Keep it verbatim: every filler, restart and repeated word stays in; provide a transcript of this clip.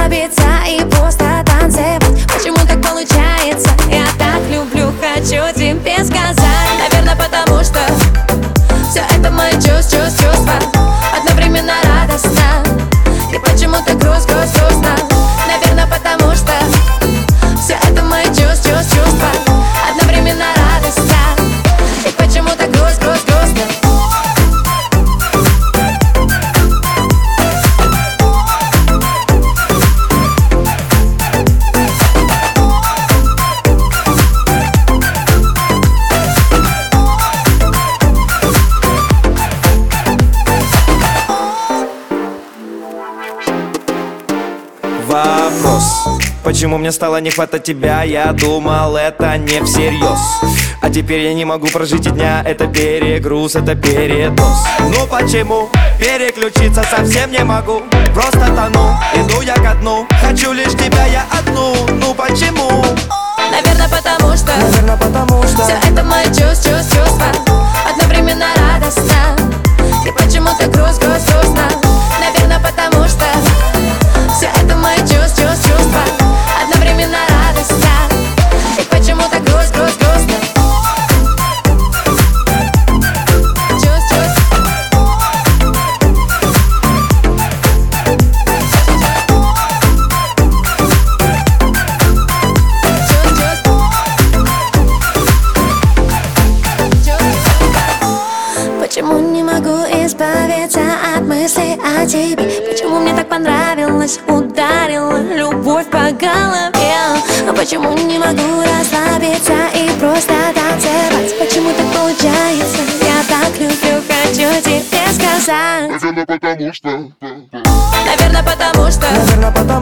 расслабиться и просто танцевать. Почему так получается? Я так люблю, хочу тебе сказать. Наверное, потому что все это мои чувства, чувства одновременно радостно. И почему-то грусть, грусть, грустно. Наверное, потому что все это мои чувства, чувства одновременно радостно. И почему-то грусть, грусть, грустно. Вопрос: почему мне стало не хватать тебя? Я думал, это не всерьез. А теперь я не могу прожить и дня. Это перегруз, это передоз. Ну почему? Переключиться совсем не могу. Просто тону, иду я ко дну. Хочу лишь тебя я одну. Ну почему? Наверное, потому что Наверное, потому что все это мои чувства, чувства одновременно радостно. И почему-то грусть, грусть, грустно. Наверное, потому что все это мои чувства, чувства одновременно радостно. И почему-то грусть, грусть, грустно. Почему не могу избавиться от мыслей о тебе? Почему мне так понравилось, ударила любовь по голове? А почему не могу расслабиться и просто танцевать? Почему так получается? Я так люблю, хочу тебе сказать. Наверное, потому что Наверное, потому что Наверное, потому